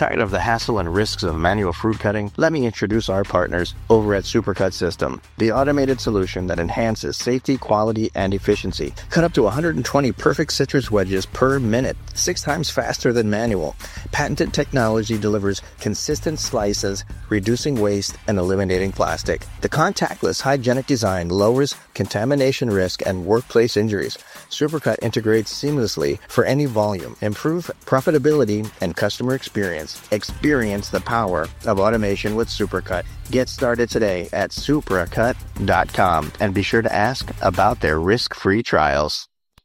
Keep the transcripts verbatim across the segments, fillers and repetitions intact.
Tired of the hassle and risks of manual fruit cutting? Let me introduce our partners over at Supercut System, the automated solution that enhances safety, quality, and efficiency. Cut up to one hundred twenty perfect citrus wedges per minute, six times faster than manual. Patented technology delivers consistent slices, reducing waste and eliminating plastic. The contactless, hygienic design lowers contamination risk and workplace injuries. Supercut integrates seamlessly for any volume. Improve profitability and customer experience. Experience the power of automation with Supercut. Get started today at supracut dot com and be sure to ask about their risk-free trials.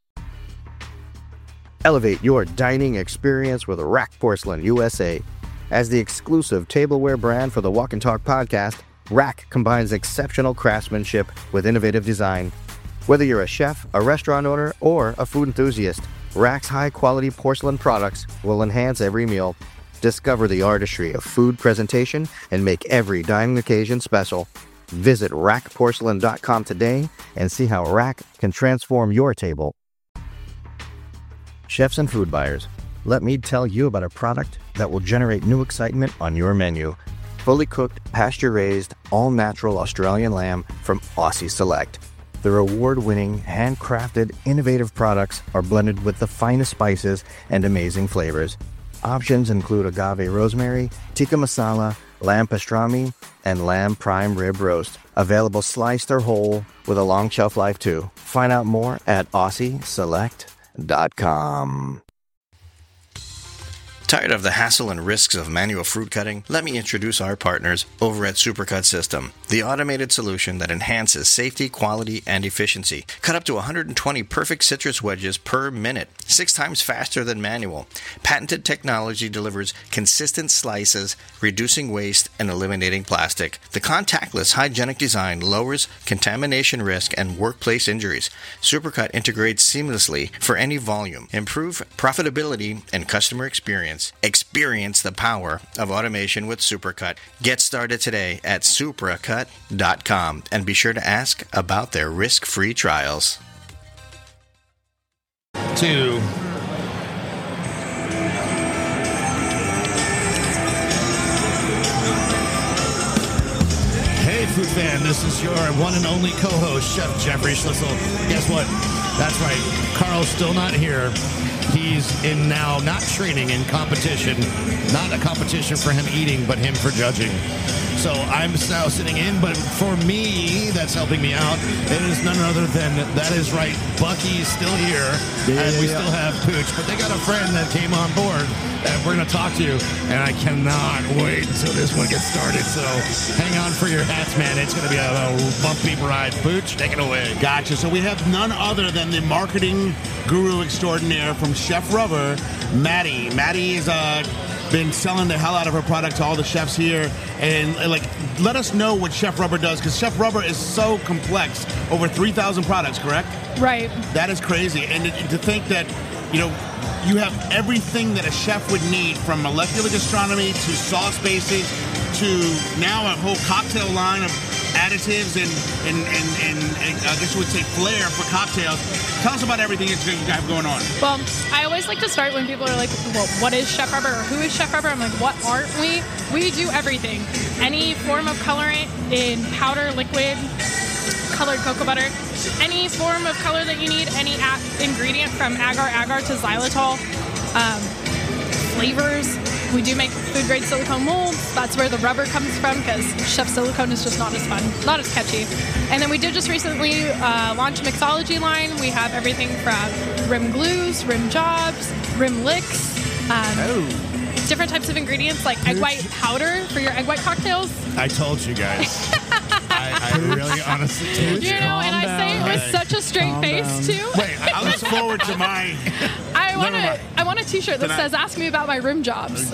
Elevate your dining experience with Rack Porcelain U S A. As the exclusive tableware brand for the Walk and Talk podcast, Rack combines exceptional craftsmanship with innovative design. Whether you're a chef, a restaurant owner, or a food enthusiast, Rack's high-quality porcelain products will enhance every meal. Discover the artistry of food presentation and make every dining occasion special. Visit rack porcelain dot com today and see how Rack can transform your table. Chefs and food buyers, let me tell you about a product that will generate new excitement on your menu. Fully cooked, pasture-raised, all-natural Australian lamb from Aussie Select. Their award-winning, handcrafted, innovative products are blended with the finest spices and amazing flavors. Options include agave rosemary, tikka masala, lamb pastrami, and lamb prime rib roast. Available sliced or whole with a long shelf life too. Find out more at aussie select dot com. Tired of the hassle and risks of manual fruit cutting? Let me introduce our partners over at Supercut System, the automated solution that enhances safety, quality, and efficiency. Cut up to one hundred twenty perfect citrus wedges per minute, six times faster than manual. Patented technology delivers consistent slices, reducing waste and eliminating plastic. The contactless, hygienic design lowers contamination risk and workplace injuries. Supercut integrates seamlessly for any volume. Improve profitability and customer experience. Experience the power of automation with Supercut. Get started today at supracut dot com and be sure to ask about their risk-free trials. Two. Hey, food fan, this is your one and only co-host, Chef Jeffrey Schlissel. Guess what? That's right. Carl's still not here. He's in now not training, in competition. Not a competition for him eating, but him for judging. So I'm now sitting in, but for me, that's helping me out. It is none other than, that is right, Bucky's still here, yeah, and we yeah. still have Pooch. But they got a friend that came on board that we're going to talk to, and I cannot wait until this one gets started. So hang on for your hats, man. It's going to be a, a bumpy ride. Pooch, take it away. Gotcha. So we have none other than the marketing guru extraordinaire from Chef Rubber, Maddie. Maddie is uh, been selling the hell out of her product to all the chefs here. And, like, let us know what Chef Rubber does, because Chef Rubber is so complex. Over three thousand products, correct? Right. That is crazy. And to, to think that, you know, you have everything that a chef would need, from molecular gastronomy to sauce bases to now a whole cocktail line of additives and, and, and, and, and I guess you would say flair for cocktails. Tell us about everything that you have going on. Well, I always like to start when people are like, well, what is Chef Rubber or who is Chef Rubber? I'm like, what aren't we? We do everything. Any form of colorant in powder, liquid, colored cocoa butter, any form of color that you need, any a- ingredient from agar-agar to xylitol, um, flavors. We do make food-grade silicone molds. That's where the rubber comes from, because Chef Silicone is just not as fun, not as catchy. And then we did just recently uh, launch a mixology line. We have everything from rim glues, rim jobs, rim licks, um, oh. different types of ingredients like egg white powder for your egg white cocktails. I told you guys. I, I really honestly told you. You know, and I say it with such a straight Calm face, down. too. Wait, I look forward to my... I want Never a, mind. I want a t-shirt that Can I- says, ask me about my rim jobs.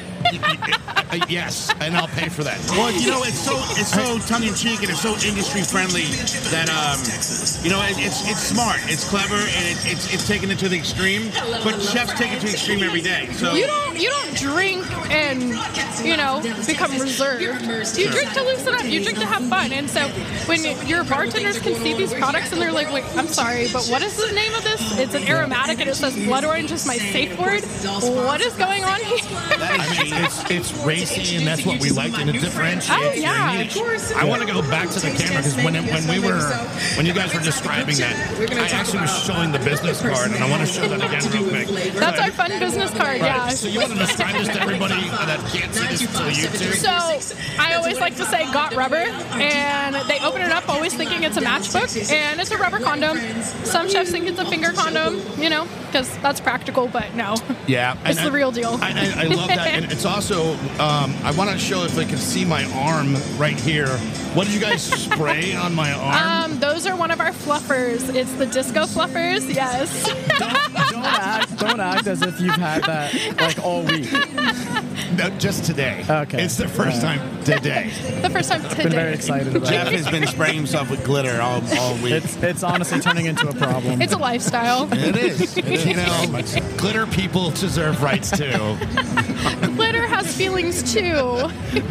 Uh, yes, and I'll pay for that. Well, you know, it's so it's so tongue-in-cheek and it's so industry-friendly that, um, you know, it, it's it's smart, it's clever, and it, it's it's taken it to the extreme. But chefs take it to the extreme every day. So You don't you don't drink and, you know, become reserved. You drink to loosen up. You drink to have fun. And so when your bartenders can see these products and they're like, wait, I'm sorry, but what is the name of this? It's an aromatic and it says blood orange is my safe word. What is going on here? that is it's it's racy, and that's what we liked, and it differentiates. Oh, your yeah. niche. I want to go back to the camera because when it, when we were when you guys were describing that, I actually was showing the business card, and I want to show that again real quick. That's our fun business card, yeah. So you want to describe this to everybody that can't see this until YouTube? So I always like to say got rubber, and they open it up always thinking it's a matchbook, and it's a rubber condom. Some chefs think it's a finger condom, you know, because that's practical, but no. Yeah. It's the real deal. I, I, I love that. And it's also, um, I want to show if I can see my arm right here. What did you guys spray on my arm? Um, those are one of our fluffers. It's the disco fluffers, yes. Don't, don't act, don't act as if you've had that like all week. No, just today. Okay. It's the first All right. time today. The first time today. Been very excited about Jeff it. has been spraying himself with glitter all, all week. It's it's honestly turning into a problem. It's a lifestyle. It is. It is. You know, glitter people deserve rights too. Glitter has feelings too.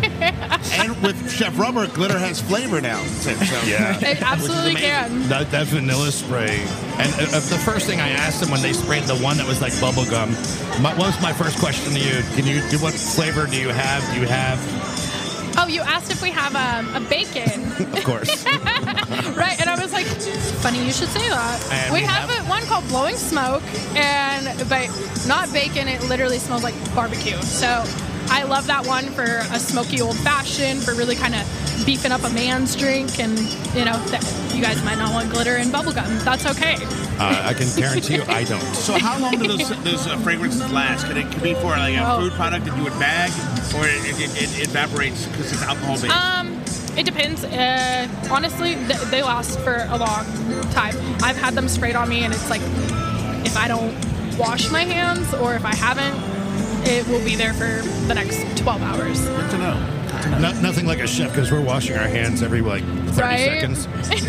And with Chef Rubber, glitter has flavor now. So, Yeah. It absolutely can. That, that vanilla spray. And uh, the first thing I asked them when they sprayed the one that was like bubble gum, my, what was my first question to you? Can you do what flavor do you have? Do you have? Oh, you asked if we have um, a bacon. Of course. Right, and I was like, funny you should say that. And we, we have, have- a, one called Blowing Smoke, and but not bacon. It literally smells like barbecue. So I love that one for a smoky old fashioned, for really kind of beefing up a man's drink. And you know, that you guys might not want glitter and bubblegum. That's okay. Uh, I can guarantee you I don't. so how long do those those uh, fragrances last? Could it could be for like a Oh. food product that you would bag, or it, it, it, it evaporates because it's alcohol based? Um, it depends. Uh, honestly, th- they last for a long time. I've had them sprayed on me, and it's like if I don't wash my hands or if I haven't, it will be there for the next twelve hours. Good to know. No, nothing like a chef because we're washing our hands every like thirty Right? seconds.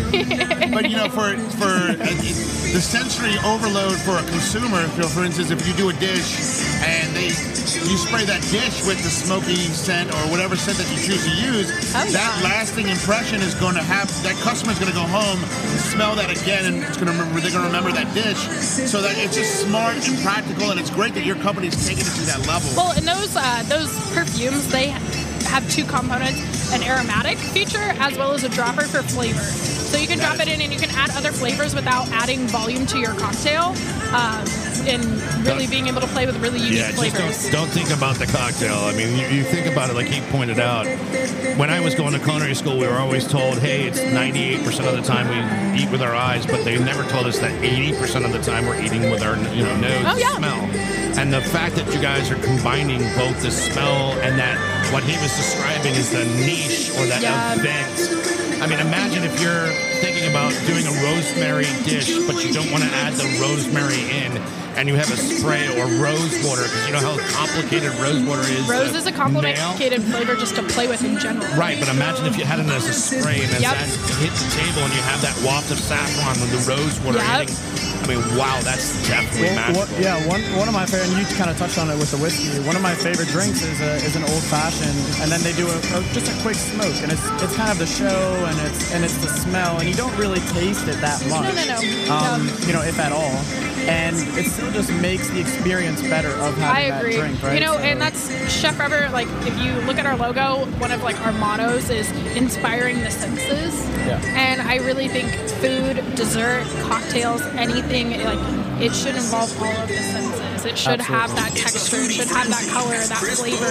But you know, for for uh, the sensory overload for a consumer, you know, for instance, if you do a dish and they you spray that dish with the smoky scent or whatever scent that you choose to use, Oh, that yeah. lasting impression is going to have that customer's going to go home, smell that again, and it's going to remember they're going to remember that dish. So that it's just smart and practical, and it's great that your company's taking it to that level. Well, and those uh, those perfumes, they have two components: an aromatic feature as well as a dropper for flavor. So you can drop it in, and you can add other flavors without adding volume to your cocktail, um, and really being able to play with really unique Yeah, just flavors. don't, don't think about the cocktail. I mean, you, you think about it like he pointed out. When I was going to culinary school, we were always told, hey, it's ninety-eight percent of the time we eat with our eyes, but they never told us that eighty percent of the time we're eating with our you know nose Oh, yeah. smell. And the fact that you guys are combining both the smell and that what he was describing is the niche or that Yeah. event. I mean, imagine if you're thinking about doing a rosemary dish, but you don't want to add the rosemary in, and you have a spray or rose water, because you know how complicated rose water is. Rose to is a nail? complicated flavor just to play with in general. Right, but imagine if you had it as a spray, and as Yep. that hit the table, and you have that waft of saffron with the rose water Yep. hitting. I mean, wow, that's definitely Well, magical. what, yeah, one one of my favorite, and you kind of touched on it with the whiskey. One of my favorite drinks is a, is an old fashioned, and then they do a, a just a quick smoke, and it's it's kind of the show, and it's and it's the smell, and you don't really taste it that much. No, no, no. Um, No. You know, if at all, and it still just makes the experience better of I having agree. that drink, right? You know, So- and that's Chef Rubber. Like, if you look at our logo, one of like our mottos is inspiring the senses. Yeah. And I really think food, dessert, cocktails, anything like it should involve all of the senses. It should have that texture. It should have that color, that flavor.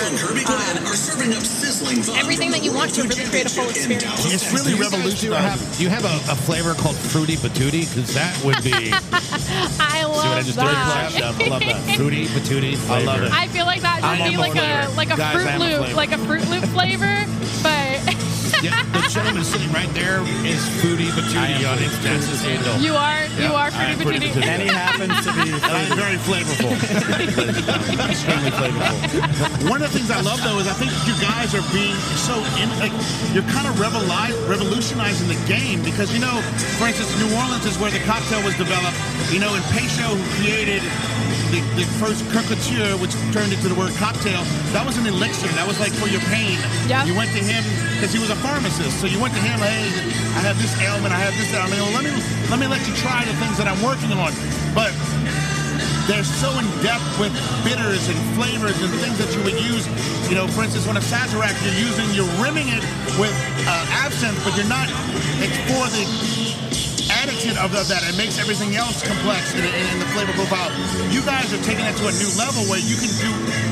Uh, everything that you want to really create a full experience. It's really Do you guys do revolutionary. have, do you have a, a flavor called Fruity Patootie? Because that would be. I See what I love just did? that. Chef? I love that. Fruity Patootie flavor. I love it. I feel like that I should be am a like a flavor. like a Guys, I Fruit am a Loop, flavor. like a Fruit Loop flavor, but. Yeah, the gentleman sitting right there is Fruity Patootie on Insta's handle. You are, you Yeah, are I am pretty pretty patootie. and he happens to be. Uh, very flavorful. Extremely flavorful. One of the things I love, though, is I think you guys are being so in, like, you're kind of revoli- revolutionizing the game because, you know, for instance, New Orleans is where the cocktail was developed. You know, and Peychaud, who created the, the first Croque-Couture, which turned into the word cocktail, that was an elixir. That was like for your pain. Yeah. You went to him because he was a pharmacist. So you went to him, hey, I have this ailment, I have this ailment. Well, let me let me let you try the things that I'm working on. But they're so in depth with bitters and flavors and things that you would use. You know, for instance, on a Sazerac, you're using, you're rimming it with uh, absinthe, but you're not. It's for the additive of that. It makes everything else complex in, in, in the flavor profile. You guys are taking it to a new level where you can do.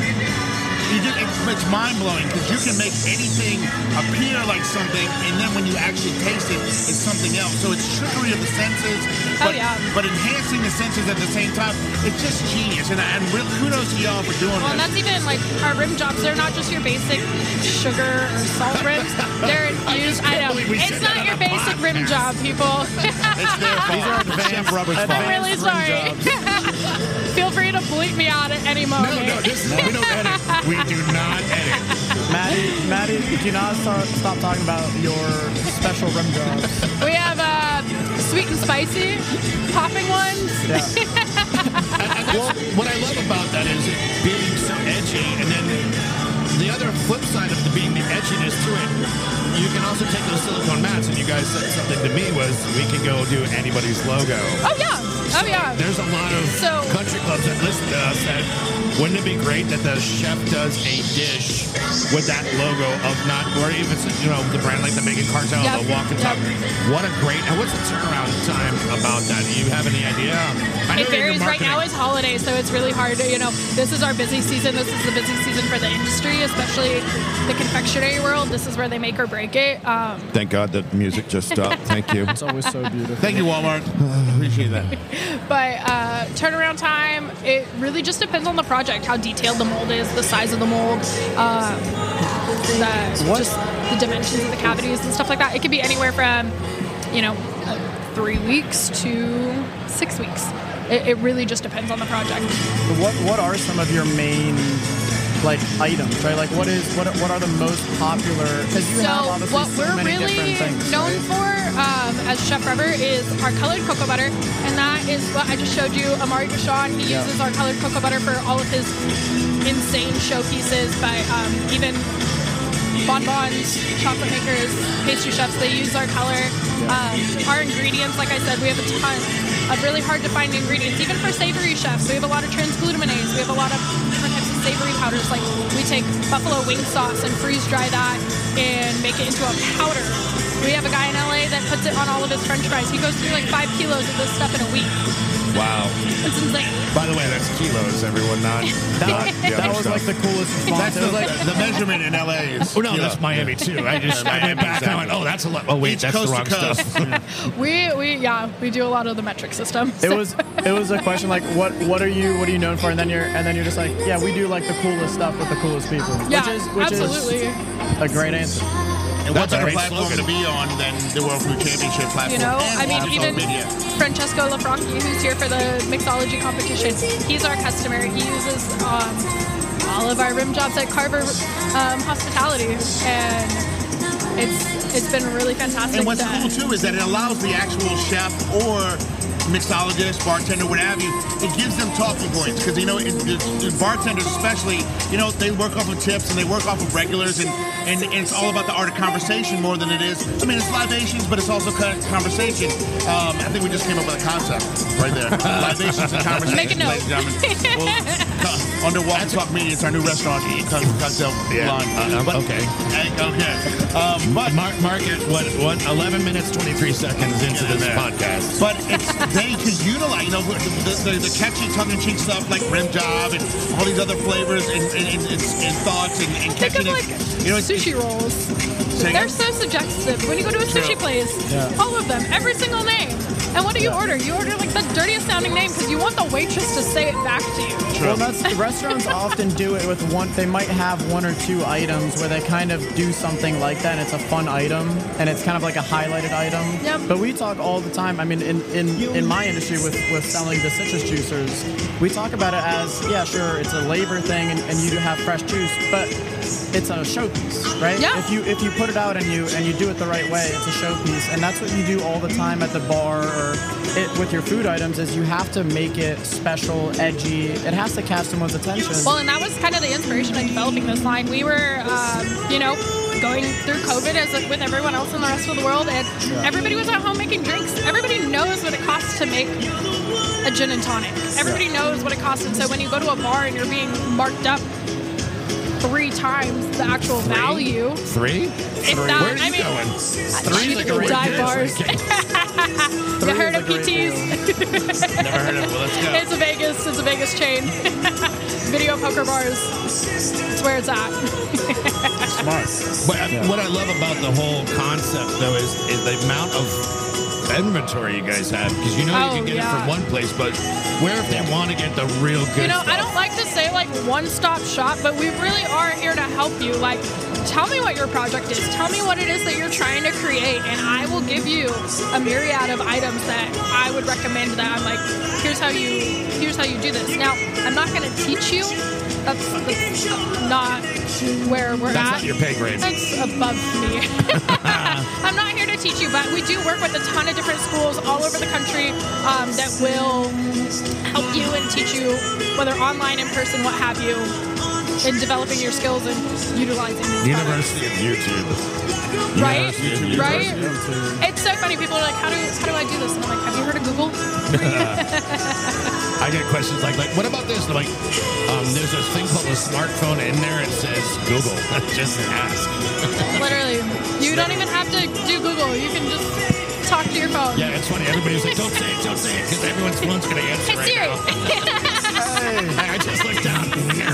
You just, it's mind-blowing because you can make anything appear like something, and then when you actually taste it, it's something else. So it's trickery of the senses, but, oh, yeah. but enhancing the senses at the same time. It's just genius, and, and real kudos to y'all for doing well, this. And that's even like our rim jobs. They're not just your basic sugar or salt rims. They're infused. I, I know it's not your basic rim job, people. It's their fault. Chef Rubber's fault. I'm really sorry. Feel free to bleep me out at any moment. No, no, this is, we don't edit. We do not edit. Maddie, Maddie, do not start, stop talking about your special rim jobs. We have uh, sweet and spicy, popping ones. Yeah. And, and well, what I love about that is it being so edgy, and then the other flip side of the being the edginess to it, you can also take those silicone mats, and you guys said something to me was we can go do anybody's logo. Oh yeah, oh yeah. There's a lot of So- country clubs that listen to us that wouldn't it be great that the chef does a dish with that logo of not, or even you know the brand like the Megan Cartel, Yep. the Walk and Talk. Yep. What a great! And what's the turnaround time about that? Do you have any idea? I It know you're varies. Right marketing. now is holiday, so it's really hard to, you know, this is our busy season. This is the busy season for the industry, especially the confectionery world. This is where they make or break it. Um, Thank God the music just stopped. Thank you. It's always so beautiful. Thank you, Walmart. Appreciate that. but uh, turnaround time, it really just depends on the project, how detailed the mold is, the size of the mold, uh, the, What? just the dimensions of the cavities and stuff like that. It could be anywhere from, you know, uh, three weeks to six weeks. It, it really just depends on the project. What What are some of your main like items, right? Like what is what what are the most popular? Because you So have obviously what so we're many really different things. known right? for um, as Chef Rubber is our colored cocoa butter, and that is what I just showed you. Amari Bashan, he Yeah. uses our colored cocoa butter for all of his insane showpieces. But um, even bonbons, chocolate makers, pastry chefs, they use our color. Um, our ingredients, like I said, we have a ton of really hard to find ingredients. Even for savory chefs, we have a lot of transglutaminase. We have a lot of different types of savory powders. Like we take buffalo wing sauce and freeze dry that and make it into a powder. We have a guy in L A that puts it on all of his French fries. He goes through like five kilos of this stuff in a week. Wow. It's insane. By the way, that's kilos, everyone, not, That, not the that other was stuff. like the coolest response. That's It the, was like, the measurement in L A is. Oh, no, kilo. that's Miami, too. I just I went back and I went, oh, that's a lot. Oh, wait, Each that's the coast wrong to coast. stuff. We we yeah we do a lot of the metric system. it was it was a question like what what are you what are you known for? And then you're and then you're just like, yeah, we do like the coolest stuff with the coolest people. yeah, which is which absolutely. is a great answer. And what That's a better great platform slogan. to be on than the World Food Championship platform? You know, and I mean, Live even Media. Francesco Lafranchi, who's here for the mixology competition, he's our customer. He uses um, all of our rim jobs at Carver um, Hospitality, and it's it's been really fantastic. And what's to- cool too is that it allows the actual chef or mixologist, bartender, what have you, it gives them talking points because you know, it, it, it, bartenders especially, you know, they work off of tips and they work off of regulars, and, and, and it's all about the art of conversation more than it is. I mean, it's libations, but it's also kind of conversation. Um, I think we just came up with a concept right there. Libations and conversation. Make a note. ladies and gentlemen. Well, uh, under Walk and Talk Media, it's our new restaurant co- cocktail Yeah, line. uh, But- okay. Okay. Um, but Mark, mark it, what, what, eleven minutes, twenty-three seconds into this there. podcast. But it's they can utilize, you know, the, the, the catchy tongue-in-cheek stuff like rim job and all these other flavors and, and, and, and, and thoughts and, and Think catching of it. like You know, it's, sushi rolls. Say They're again? so suggestive. When you go to a True. sushi place, Yeah. all of them, every single name. And what do you Yeah. order? You order like the dirtiest sounding name because you want the waitress to say it back to you. Well, that's restaurants often do it with one. They might have one or two items where they kind of do something like that, and it's a fun item, and it's kind of like a highlighted item. Yep. But we talk all the time. I mean, in, in, in my industry with, with selling the citrus juicers, we talk about it as yeah, sure, it's a labor thing, and, and you do have fresh juice, but it's a showpiece, right? Yeah. If you if you put it out and you and you do it the right way, it's a showpiece, and that's what you do all the time at the bar or it, with your food items. Is you have to make it special, edgy. It has to catch someone's attention. Well, and that was kind of the inspiration in developing this line. We were, um, you know, going through COVID as with everyone else in the rest of the world, and everybody was at home making drinks. Everybody knows what it costs to make a gin and tonic. Everybody knows what it costs, and so when you go to a bar and you're being marked up three times the actual Three? value. Three? It's Three. that, Where are you I mean, going? Three's like a dive ridiculous- bars. You heard is of a great P Ts? Never heard of it. Well, let's go. It's a Vegas. It's a Vegas chain. Video poker bars. It's where it's at. Smart. But I- what I love about the whole concept, though, is, is the amount of inventory you guys have. Because you know Oh, you can get yeah. it from one place, but where if they want to get the real good You know, stuff? I don't like to say like one-stop shop, but we really are here to help you. Like, tell me what your project is. Tell me what it is that you're trying to create, and I will give you a myriad of items that I would recommend. That I'm like, here's how you, here's how you do this. Now, I'm not going to teach you. That's, that's not where we're That's at. not your pay grade. That's above me. I'm not here to teach you, but we do work with a ton of different schools all over the country um, that will help you and teach you, whether online, in person, what have you, in developing your skills and utilizing these University of YouTube. products. Right? University of Right? YouTube. It's so funny. People are like, how do, how do I do this? And I'm like, have you heard of Google? I get questions like, like, what about this? And I'm like, um, there's this thing called a smartphone in there. It says Google. Just ask. Literally. You don't even have to do Google. You can just talk to your phone. Yeah, it's funny. Everybody's like, don't say it, don't say it, because everyone's phone's going to answer Hey, right Siri. now. Hey, I just looked down.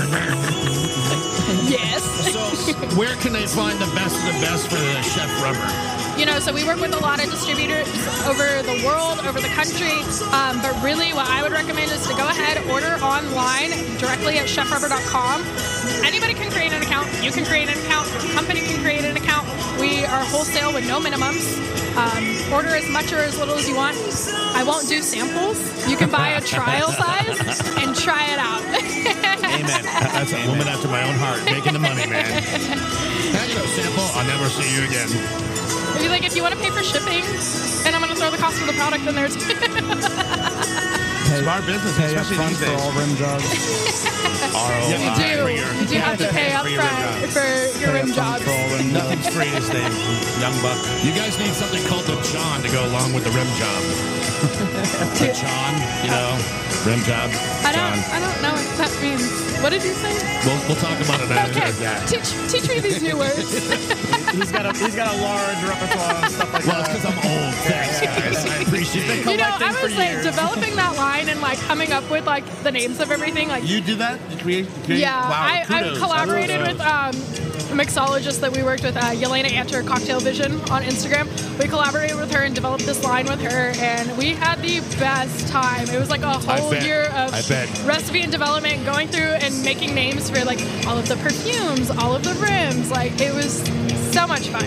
Yes. So, where can they find the best of the best for the Chef Rubber? You know, so we work with a lot of distributors over the world, over the country. Um, but really, what I would recommend is to go ahead, order online directly at chef rubber dot com. Anybody can create an account. You can create an account. Your company can create an account. We are wholesale with no minimums. Um, order as much or as little as you want. I won't do samples. You can buy a trial size and try it out. Amen. That's a woman after my own heart, making the money, man. Can I get a sample? I'll never see you again. Maybe like if you want to pay for shipping, and I'm going to throw the cost of the product in there too. Smart business, Pay up especially front these for days. all rim jobs. You do. You do have to pay up For your rim front job. for your Pay rim up front jobs. for all rim jobs. Nothing's free these days, young buck. You guys need something called the John to go along with the rim job. The John, you know, rim job. I don't. John. I don't know what that means. What did you say? We'll, we'll talk about it after. Okay. Yeah. Teach teach me these new words. He's got a he's got a large repertoire and stuff like Well, it's that. because I'm old. Thanks, guys. I appreciate it. You know, I collecting was for like years. developing that line and like coming up with like the names of everything. Like, You do that? You create? create yeah, wow, I, I kudos. collaborated Kudos. with um, a mixologist that we worked with, uh, Yelena Anter, Cocktail Vision on Instagram. We collaborated with her and developed this line with her, and we had the best time. It was like a whole bet. year of I bet. recipe and development, going through and making names for like all of the perfumes, all of the rims. Like, it was so much fun.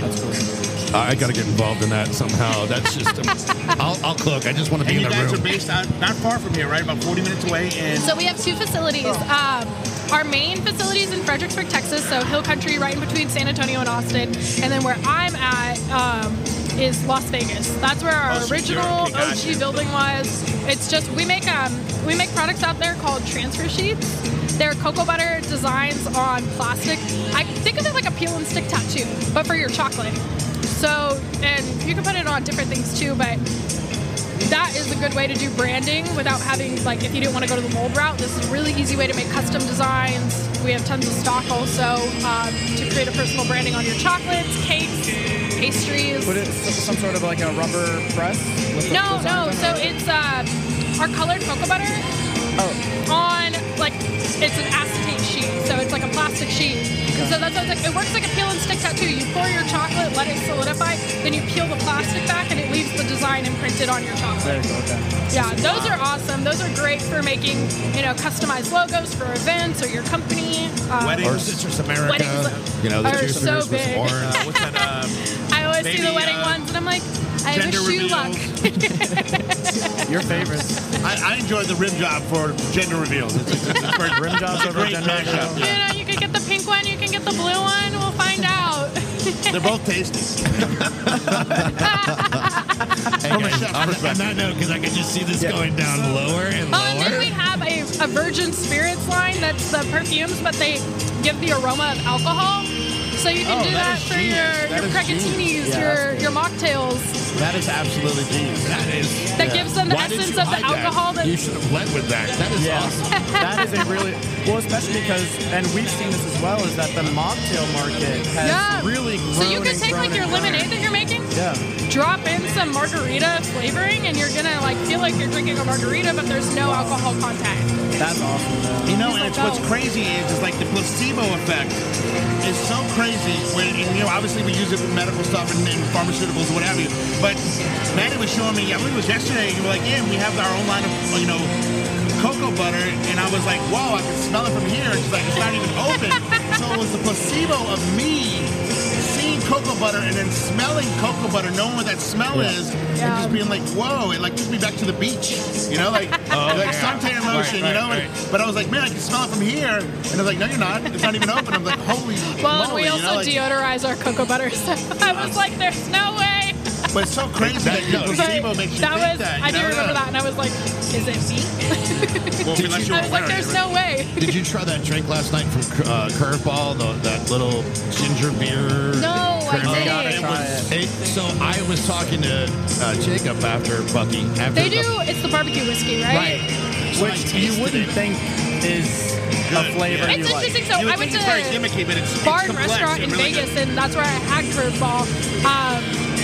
I got to get involved in that somehow. That's just, um, I'll, I'll cook. I just want to be And in you the guys room. are based out not far from here, right? About forty minutes away. And So we have two facilities. Um, our main facility is in Fredericksburg, Texas, so Hill Country, right in between San Antonio and Austin. And then where I'm at um, is Las Vegas. That's where our Oh, so original you're- okay, O gotcha. G building was. It's just we make um, we make products out there called transfer sheets. They're cocoa butter designs on plastic. I think of it like a peel and stick tattoo, but for your chocolate. So, and you can put it on different things too, but that is a good way to do branding without having, like, if you didn't want to go to the mold route, this is a really easy way to make custom designs. We have tons of stock also um, to create a personal branding on your chocolates, cakes, pastries. Put it some sort of like a rubber press. with the No, designs no. on So it? it's uh, our colored cocoa butter Oh, on, like, it's an acetate sheet. So it's like a plastic sheet. And so that's how it's like, it works like a peel and stick tattoo. You pour your chocolate, let it solidify, then you peel the plastic back and it leaves the design imprinted on your chocolate. there you go. Okay. Yeah, those are awesome. Those are great for making, you know, customized logos for events or your company. Um, Weddings. Or Citrus America. Weddings You know, the are juicers so with big. orange. uh, what's that? Um, I always see maybe, the wedding uh, ones and I'm like, I wish gender you luck. reveals. Your favorites. I, I enjoy the rim job for gender reveals. It's, it's, it's for Rim jobs over great gender mashup. You know, you can get the pink one, you can get the blue one. We'll find out. They're both tasty. Hey, From a guys, chef's on, on perspective. that note, because I can just see this going down lower and Oh, and then we lower. have a, a virgin spirits line that's the perfumes, but they give the aroma of alcohol. So you can Oh, do that that, is for genius. your, That your is precatinis, genius. Yeah, your, that's your mocktails. That is absolutely genius. That is. That Yeah. gives them the Why did essence you of the hide that? alcohol that You should have led with that. That is Yeah, awesome. that is a really well, especially because, and we've seen this as well, is that the mocktail market has Yeah. really grown. So you could and take grown like your and grown. lemonade that you're making, Yeah, drop in some margarita flavoring, and you're gonna like feel like you're drinking a margarita, but there's no alcohol content. that's awesome. Though. You know, He's and like, it's, what's oh. crazy is, is like the placebo effect is so crazy. When, and, you know, obviously we use it for medical stuff and, and pharmaceuticals or whatever. But Maddie was showing me, I believe it was yesterday, you were like, yeah, we have our own line of, you know, cocoa butter. And I was like, whoa, I can smell it from here. And she's like, it's not even open. So it was the placebo of me seeing cocoa butter and then smelling cocoa butter, knowing what that smell is, and Yeah. just being like, whoa, it like took me back to the beach. You know, like, Oh, like yeah. suntan Right, lotion, right, you know? right. And, but I was like, man, I can smell it from here. And I was like, no, you're not. It's not even open. I'm like, holy Well, and moly, we you also know? Like, deodorize our cocoa butter, so I was like, there's no way. but it's so crazy that your But placebo But makes you that think was, that. You I do know? remember that, and I was like, is it me? Well, Did unless you- you I were was like, aware, there's you were- no way. Did you try that drink last night from uh, Curveball, the, that little ginger beer? No, I Curveball? didn't. Gotta try it. Hey, so I was talking to uh, Jacob after Bucky. After They the- do, it's the barbecue whiskey, right? Right. So I Which tasted you wouldn't it. think is a Good, flavor yeah. you It's like. interesting. So You would I went think to it's very gimmicky, but it's, it's bar and complex restaurant and in really Vegas, good. and that's where I had Curveball. Um,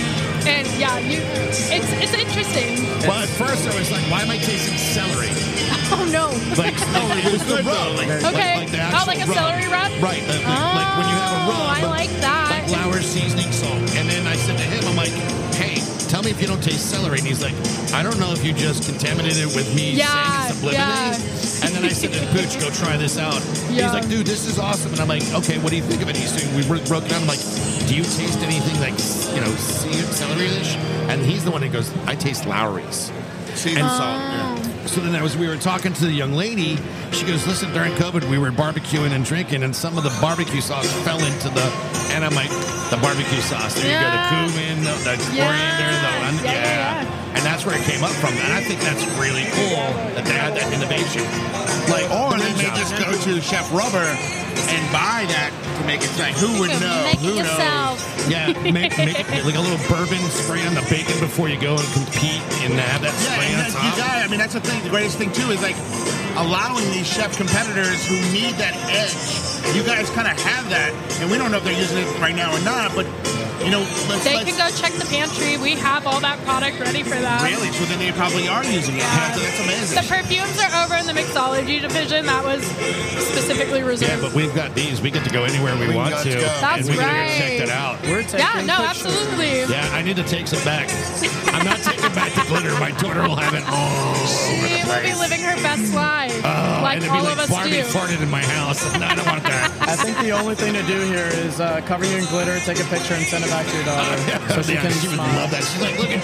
and yeah, you, it's it's interesting. Well, at first I was like, why am I tasting celery? Oh no. Like, like it was the rub. Like, Okay. like, like the Oh, like a actual celery rub? Right. Like, like when you have a rub. Oh, I like that. Like Lauer's seasoning salt. And then I said to him, I'm like, hey, tell me if you don't taste celery. And he's like, I don't know if you just contaminated it with me Yeah, saying subliminally. yeah. And then I said to Pooch, go try this out. Yeah. He's like, dude, this is awesome. And I'm like, okay, what do you think of it? He's saying, we broke it down. I'm like, do you taste anything like, you know, celery-ish? And he's the one that goes, I taste Lowry's. Seasoned And- salt. Yeah. So then I was, we were talking to the young lady. She goes, listen, during COVID, we were barbecuing and drinking, and some of the barbecue sauce fell into the, and I'm like, the barbecue sauce. There Yeah. you go, the cumin, the, the Yeah. coriander, the, and, Yeah, yeah, yeah. And that's where it came up from. And I think that's really cool that they had that innovation. Like, Or good they may job. just go to Chef Rubber and buy that to make it like, who would You know? Make Who it yourself. Yeah, make, make it like a little bourbon spray on the bacon before you go and compete and have that Yeah, spray and on that, top. you got. I mean, that's the thing. The greatest thing too is like allowing these chef competitors who need that edge. You guys kind of have that, and we don't know if they're using it right now or not. But you know, let's, They let's can go check the pantry. We have all that product ready for them. really. So then they probably are using it. Yeah. So that's amazing. The perfumes are over in the mixology division. That was specifically Yeah, reserved. but we've got these. We get to go anywhere we, We want got to. to go. That's and we gotta right. go check that out. We're taking Yeah, no, pictures. absolutely. Yeah, I need to take some back. I'm not taking back the glitter. My daughter will have it all over She the will be place. living her best life, Oh, like and it'd be all like of us Barbie do. farted in my house. And I don't want that. I think the only thing to do here is uh, cover you in glitter, take a picture, and send it back to your daughter, so she Yeah, can she would smile. love that. She's like, look at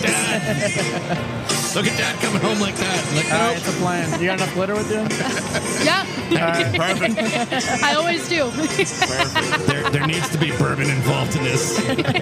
dad. Look at dad coming home like that. Like, All no. right, it's a plan. You got enough glitter with you? Yeah, Perfect. I always do. there, there needs to be bourbon involved in this.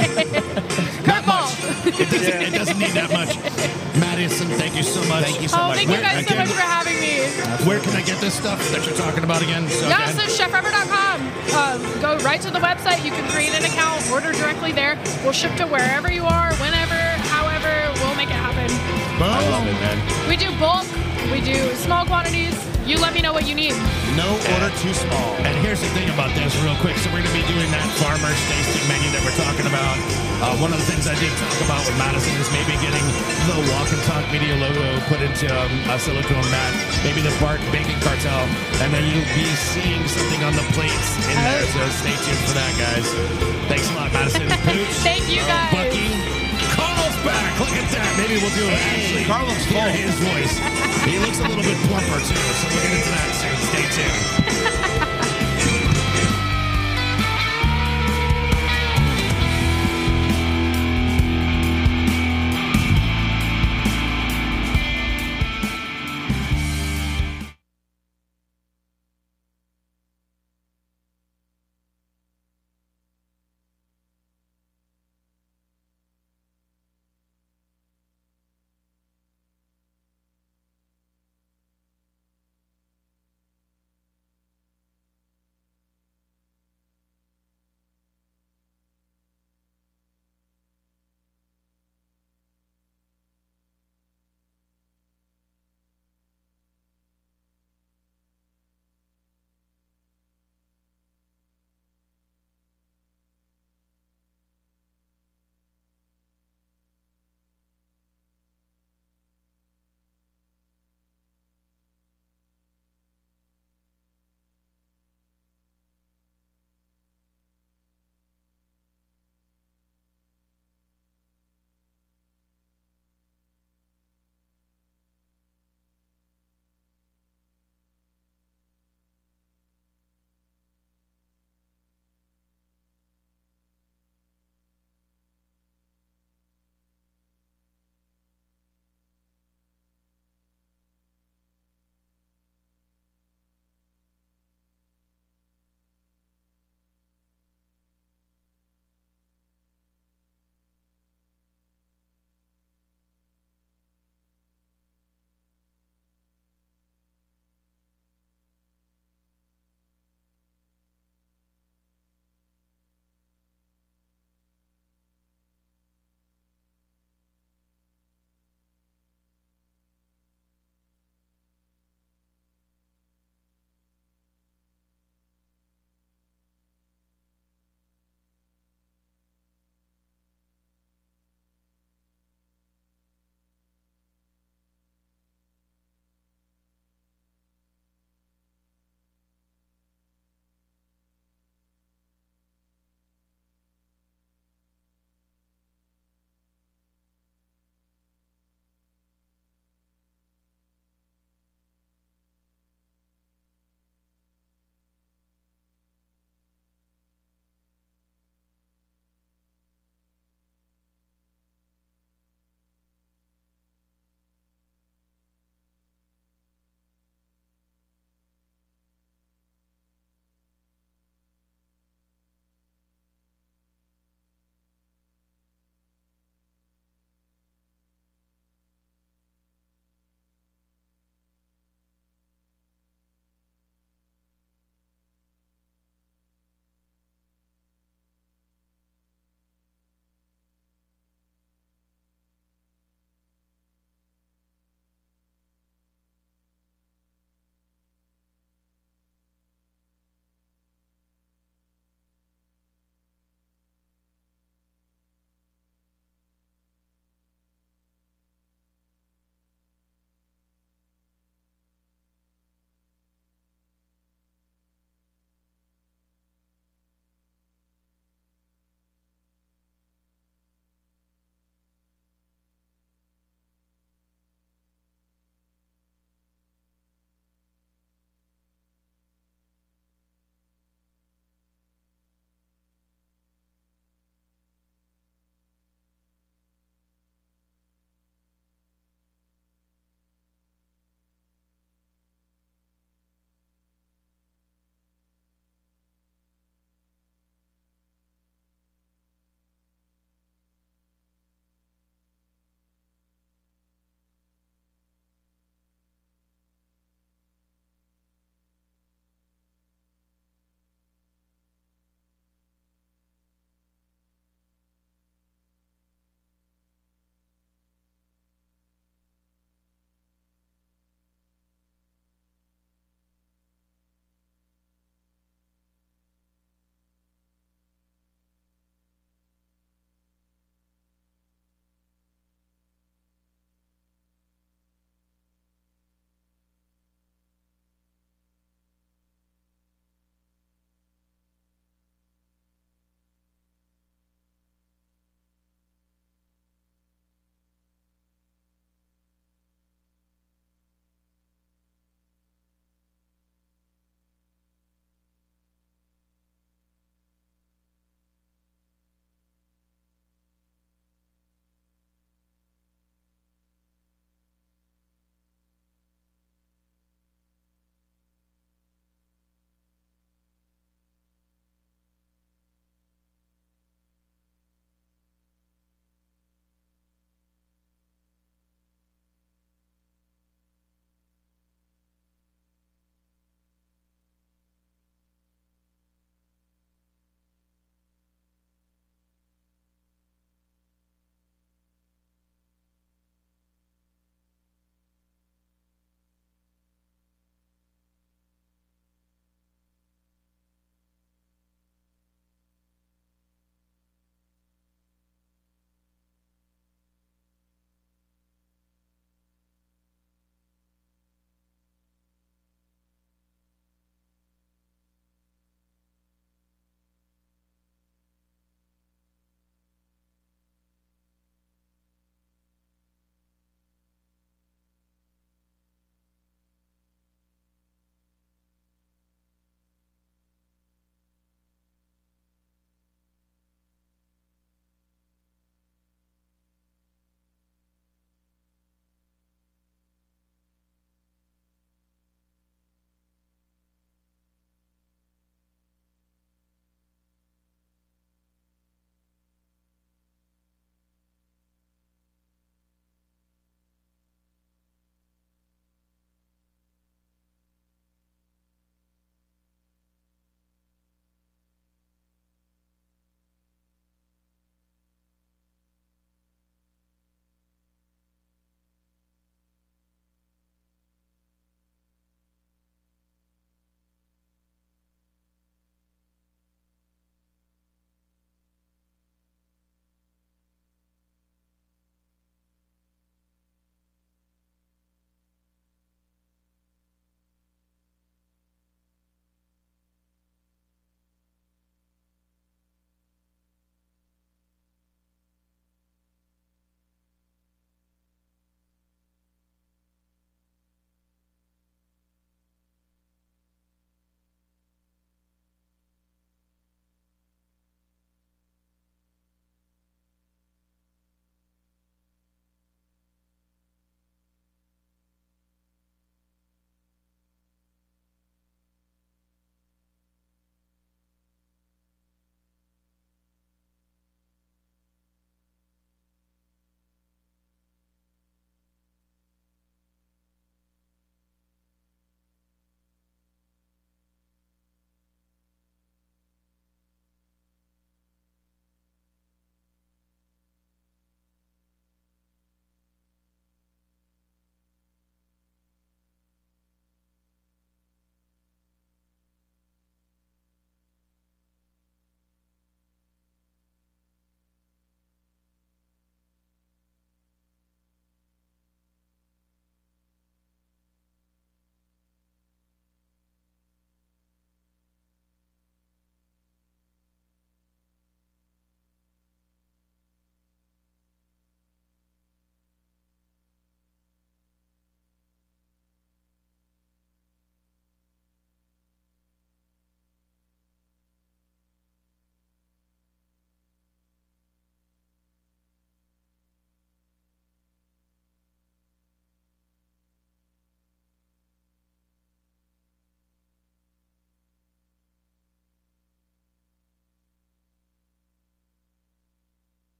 Curveball. It doesn't, it doesn't need that much. Madison, thank you so much. Thank you Oh, thank you Where- guys so again, much for having me. Where can I get this stuff that you're talking about again? So Yeah, again, so chef rubber dot com. Um, go right to the website. You can create an account, order directly there. We'll ship to wherever you are, whenever, however, we'll make it happen. I love it, man. We do bulk, we do small quantities. You let me know what you need. No order too small. And here's the thing about this, real quick. So we're going to be doing that farmer's tasting menu that we're talking about. Uh, one of the things I did talk about with Madison is maybe getting the Walk and Talk Media logo put into um, a silicone mat, maybe the Bart Baking Cartel, and then you'll be seeing something on the plates in there. So stay tuned for that, guys. Thanks a lot, Madison. Pooch. Thank you, guys. Bucky. Carl's back. Look at that. Maybe we'll do it. Actually, Carl's hear full. his voice. He looks a little bit plumper, too. So we'll get into that soon. Stay tuned.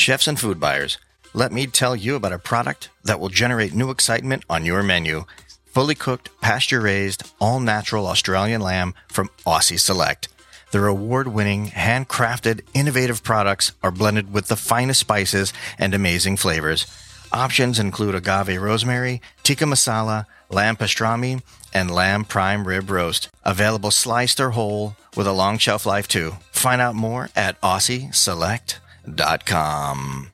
Chefs and food buyers, let me tell you about a product that will generate new excitement on your menu. Fully cooked, pasture-raised, all-natural Australian lamb from Aussie Select. Their award-winning, handcrafted, innovative products are blended with the finest spices and amazing flavors. Options include agave rosemary, tikka masala, lamb pastrami, and lamb prime rib roast. Available sliced or whole with a long shelf life too. Find out more at aussie select dot com.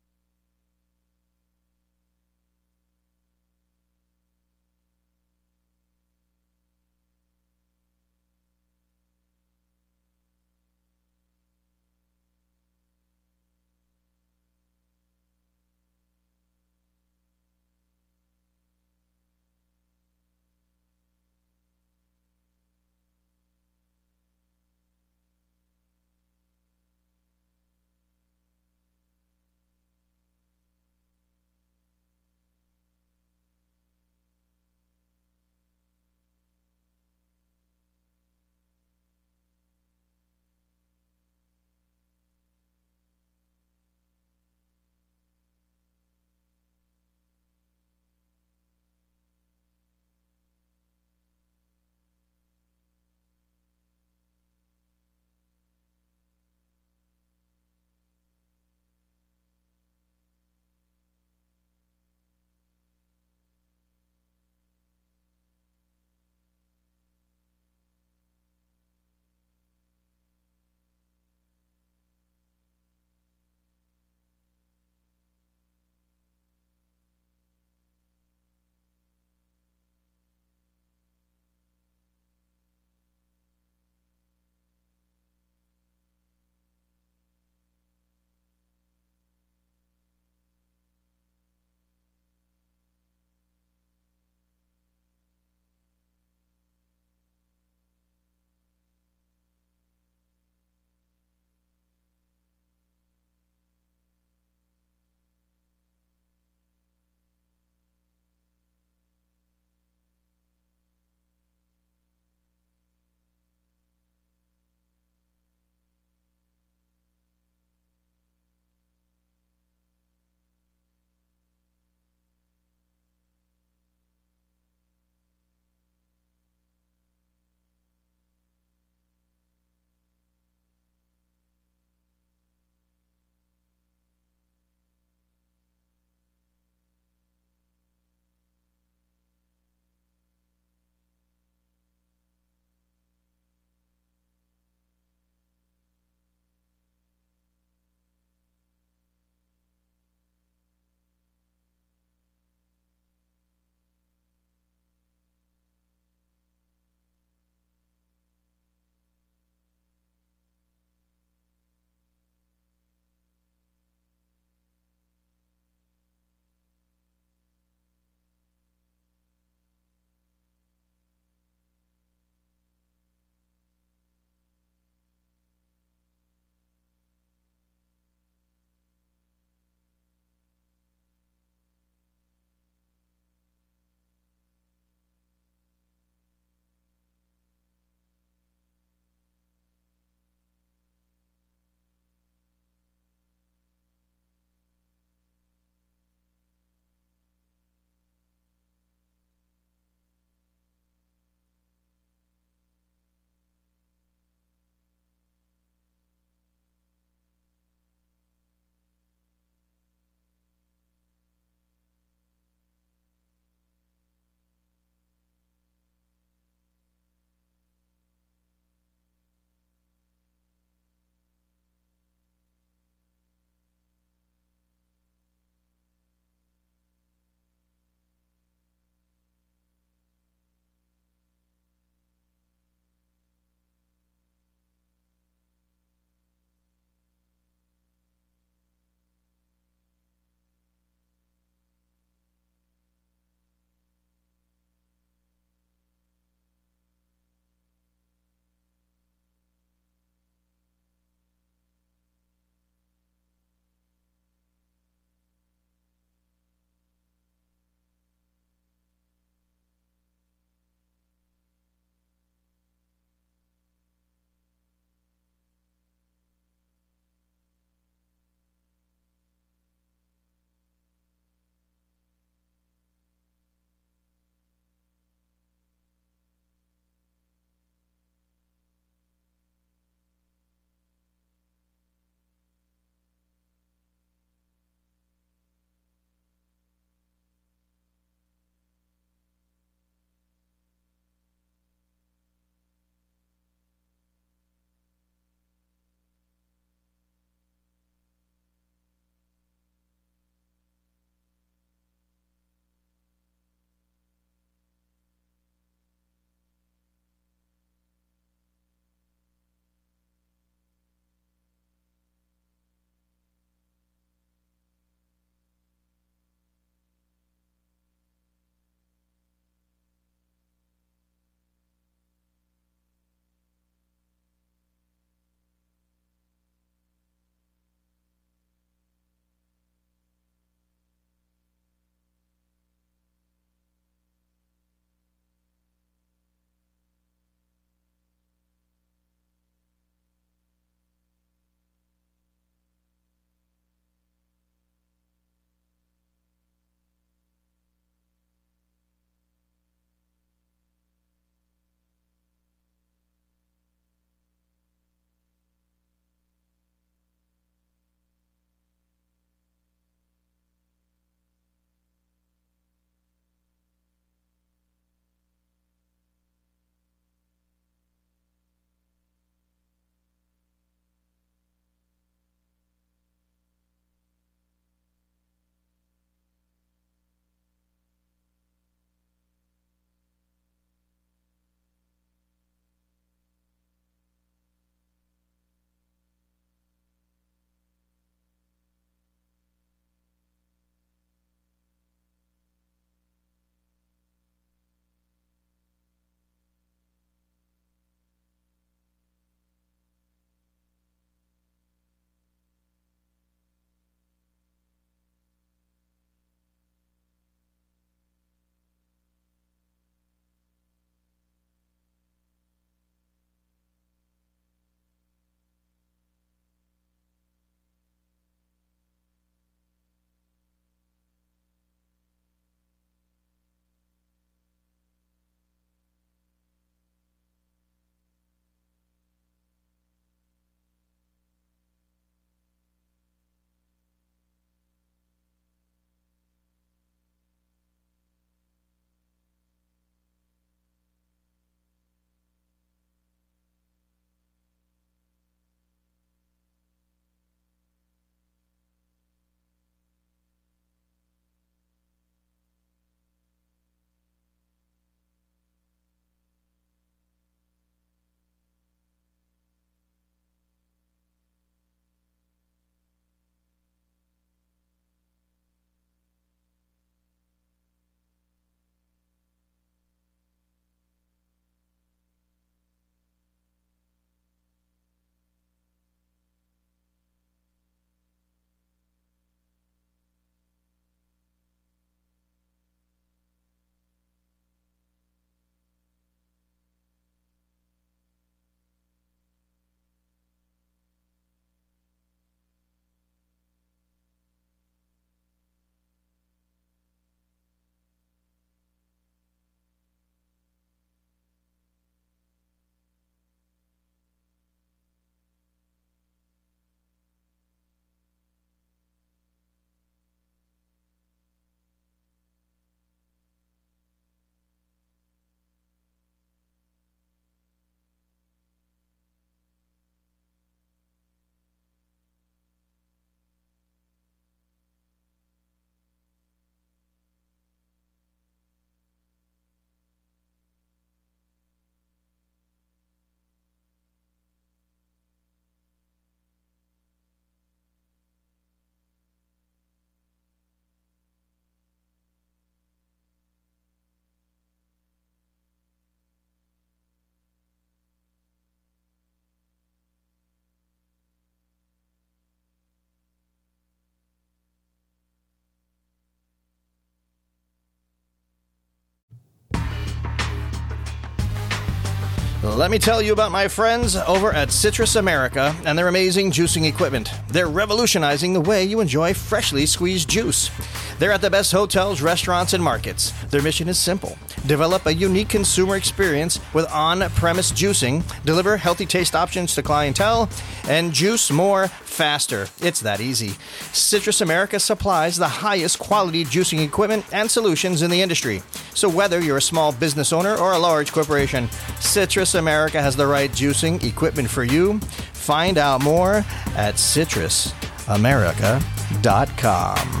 Let me tell you about my friends over at Citrus America and their amazing juicing equipment. They're revolutionizing the way you enjoy freshly squeezed juice. They're at the best hotels, restaurants, and markets. Their mission is simple. Develop a unique consumer experience with on-premise juicing, deliver healthy taste options to clientele, and juice more faster. It's that easy. Citrus America supplies the highest quality juicing equipment and solutions in the industry. So whether you're a small business owner or a large corporation, Citrus America has the right juicing equipment for you. Find out more at citrus america dot com.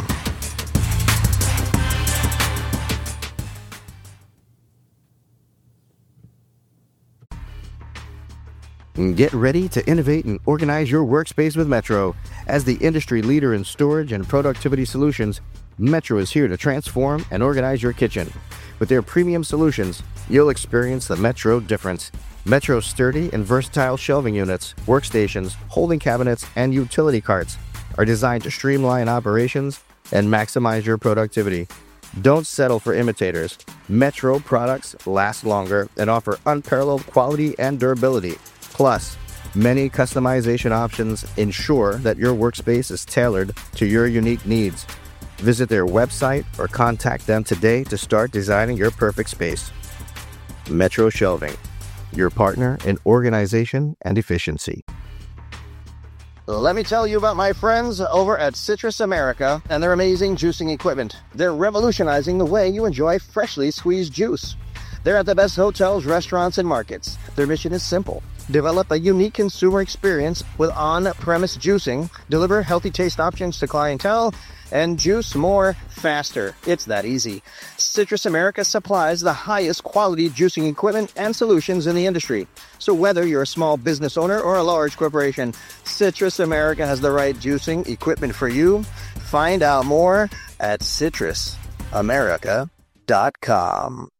Get ready to innovate and organize your workspace with Metro. As the industry leader in storage and productivity solutions, Metro is here to transform and organize your kitchen. With their premium solutions, you'll experience the Metro difference. Metro's sturdy and versatile shelving units, workstations, holding cabinets, and utility carts are designed to streamline operations and maximize your productivity. Don't settle for imitators. Metro products last longer and offer unparalleled quality and durability. Plus, many customization options ensure that your workspace is tailored to your unique needs. Visit their website or contact them today to start designing your perfect space. Metro Shelving, your partner in organization and efficiency. Let me tell you about my friends over at Citrus America and their amazing juicing equipment. They're revolutionizing the way you enjoy freshly squeezed juice. They're at the best hotels, restaurants, and markets. Their mission is simple. Develop a unique consumer experience with on-premise juicing, deliver healthy taste options to clientele, and juice more faster. It's that easy. Citrus America supplies the highest quality juicing equipment and solutions in the industry. So whether you're a small business owner or a large corporation, Citrus America has the right juicing equipment for you. Find out more at citrus america dot com.